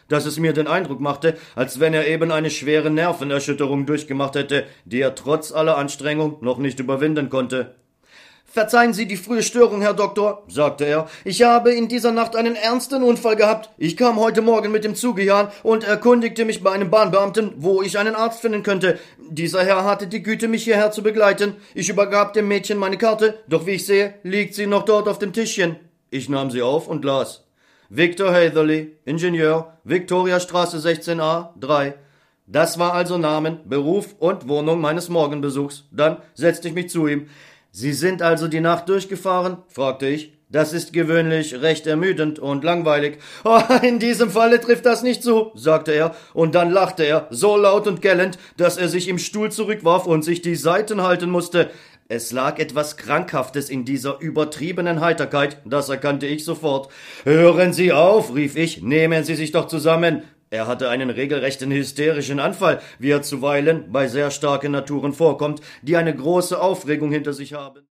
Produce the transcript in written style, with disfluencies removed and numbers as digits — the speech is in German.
dass es mir den Eindruck machte, als wenn er eben eine schwere Nervenerschütterung durchgemacht hätte, die er trotz aller Anstrengung noch nicht überwinden konnte. »Verzeihen Sie die frühe Störung, Herr Doktor«, sagte er. »Ich habe in dieser Nacht einen ernsten Unfall gehabt. Ich kam heute Morgen mit dem Zug hierher und erkundigte mich bei einem Bahnbeamten, wo ich einen Arzt finden könnte. Dieser Herr hatte die Güte, mich hierher zu begleiten. Ich übergab dem Mädchen meine Karte, doch wie ich sehe, liegt sie noch dort auf dem Tischchen.« Ich nahm sie auf und las. »Victor Hatherley, Ingenieur, Viktoriastraße 16a, 3. Das war also Namen, Beruf und Wohnung meines Morgenbesuchs. Dann setzte ich mich zu ihm. »Sie sind also die Nacht durchgefahren?« fragte ich. »Das ist gewöhnlich recht ermüdend und langweilig.« »Oh, in diesem Falle trifft das nicht zu«, sagte er, und dann lachte er, so laut und gellend, dass er sich im Stuhl zurückwarf und sich die Seiten halten musste. Es lag etwas Krankhaftes in dieser übertriebenen Heiterkeit, das erkannte ich sofort. »Hören Sie auf«, rief ich, »nehmen Sie sich doch zusammen.« Er hatte einen regelrechten hysterischen Anfall, wie er zuweilen bei sehr starken Naturen vorkommt, die eine große Aufregung hinter sich haben.